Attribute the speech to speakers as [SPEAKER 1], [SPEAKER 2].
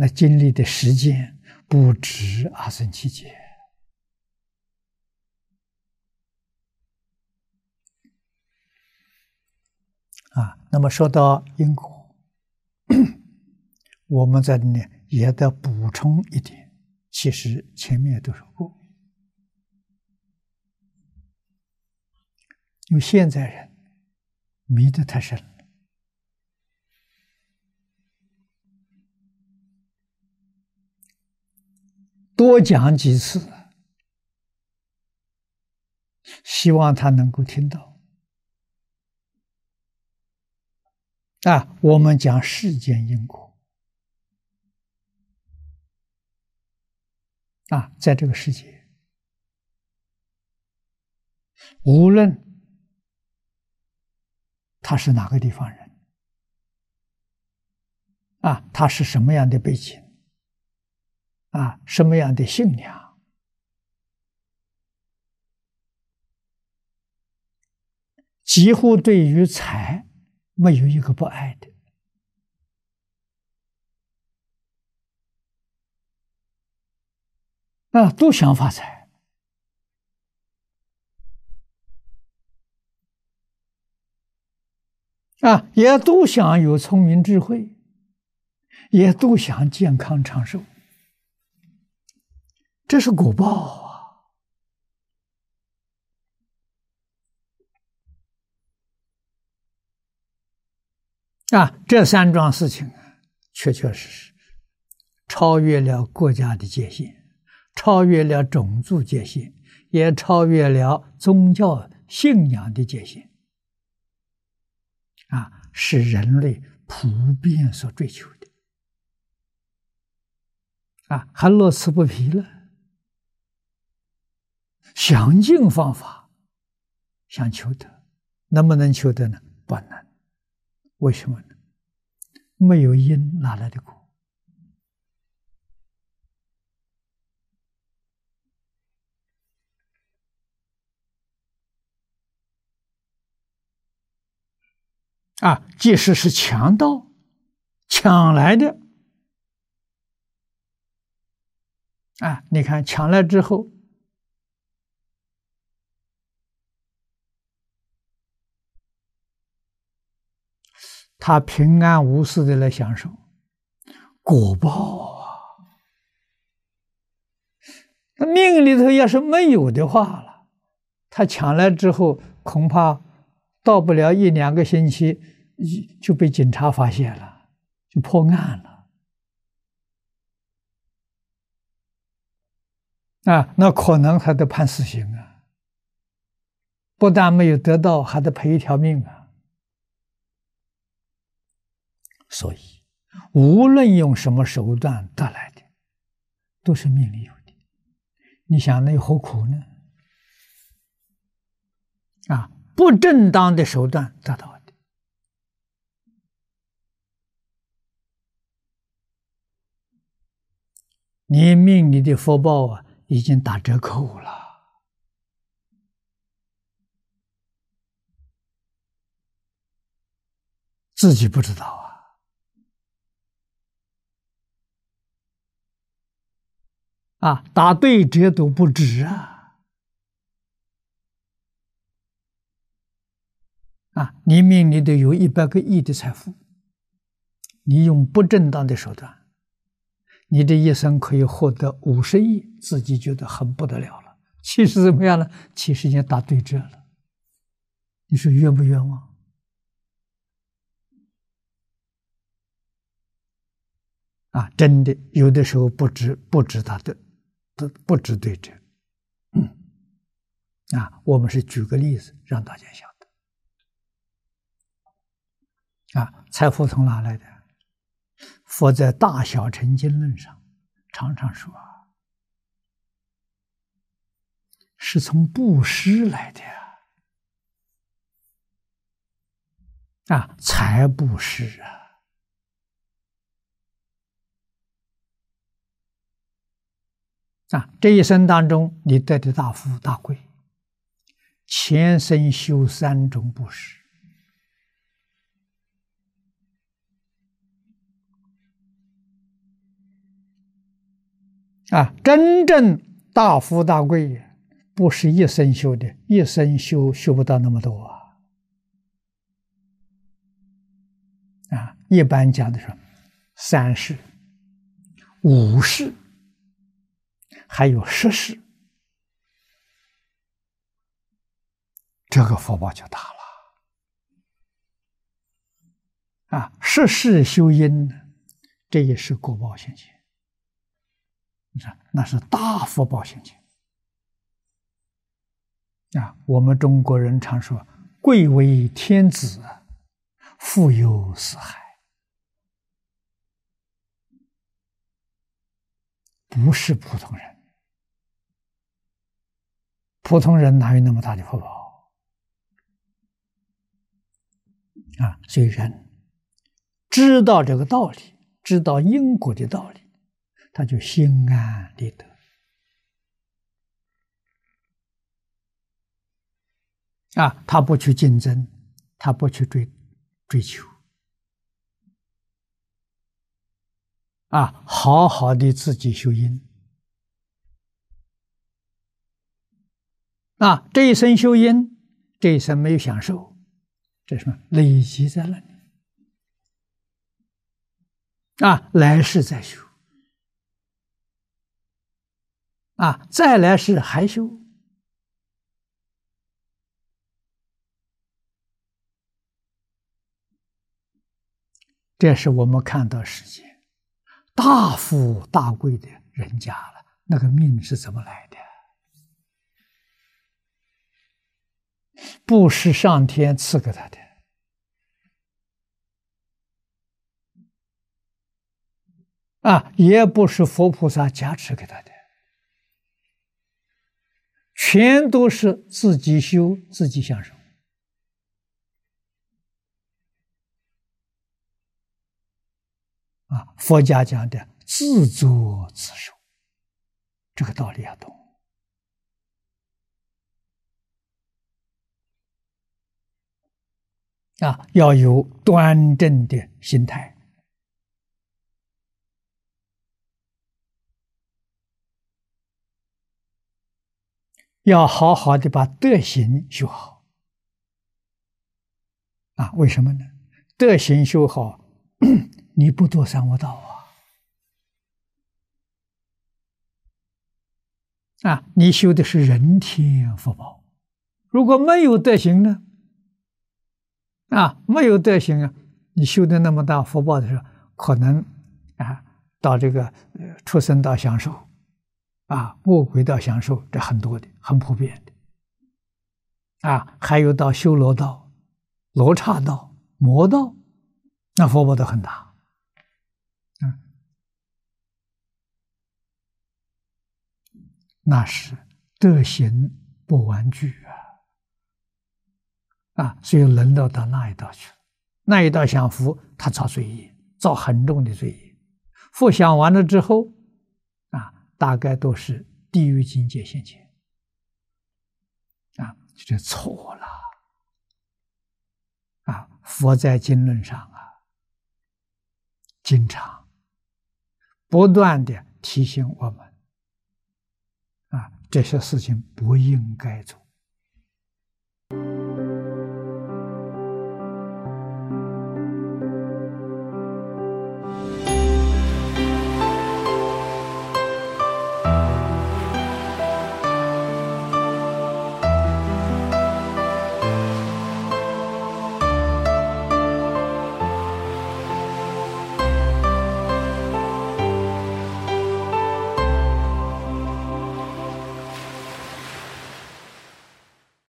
[SPEAKER 1] 那经历的时间不止阿僧祇劫啊。那么说到因果，我们在这里也得补充一点，其实前面都说过，因为现在人迷得太深了。多讲几次，希望他能够听到。啊，我们讲世间因果。啊，在这个世界，无论他是哪个地方人，啊，他是什么样的背景，啊，什么样的信仰，几乎对于财没有一个不爱的。啊，都想发财。啊，也都想有聪明智慧，也都想健康长寿。这是果报啊！啊，这三桩事情确确实实超越了国家的界限，超越了种族界限，也超越了宗教信仰的界限。啊，是人类普遍所追求的。啊，还乐此不疲了，想尽方法想求得，能不能求得呢？不能。为什么呢？没有因，哪来的果？啊，即使是强盗抢来的，啊，你看抢来之后，他平安无事的来享受，果报啊！那命里头要是没有的话了，他抢来之后，恐怕到不了1-2个星期，就被警察发现了，就破案了。啊，那可能他得判死刑啊！不但没有得到，还得赔1条命啊！所以，无论用什么手段得来的，都是命里有的。你想，那何苦呢？啊，不正当的手段得到的，你命里的福报啊，已经打折扣了。自己不知道啊。啊，打对折都不止啊！啊，你命里头有100个亿的财富，你用不正当的手段，你这一生可以获得50亿，自己觉得很不得了了。其实怎么样呢？其实已经打对折了。你说冤不冤枉？啊，真的有的时候不止他的，不止对折。啊，我们是举个例子让大家晓得。啊，财富从哪来的？佛在《大小乘经论》上常常说啊，是从布施来的呀。啊，财布施啊。啊，这一生当中，你得的大富大贵，前生修3种布施。 真正大富大贵，不是一生修的，一生修不到那么多一般讲的是3世、5世，还有10世，这个福报就大了10世修因，这也是果报现前，那是大福报现前我们中国人常说贵为天子，富有四海，不是普通人，普通人哪有那么大的福报所以人知道这个道理，知道因果的道理，他就心安理得他不去竞争，他不去追求好好的自己修因这一生修因，这一生没有享受，这是什么？累积在那里来世再修再来世还修这是我们看到世界大富大贵的人家了，那个命是怎么来的？不是上天赐给他的也不是佛菩萨加持给他的，全都是自己修自己享受佛家讲的自作自受，这个道理要懂要有端正的心态要好好的把德行修好为什么呢？德行修好你不堕三恶道你修的是人天福报，如果没有德行呢？没有德行你修的那么大福报的时候，可能到这个畜生道享受恶鬼道享受，这很多的，很普遍的还有到修罗道、罗刹道、魔道，那福报都很大那是德行不完具所以沦落到那一道去了。那一道享福，他造罪业，造很重的罪业，福享完了之后大概都是地狱境界现前这错了佛在经论上经常不断的提醒我们这些事情不应该做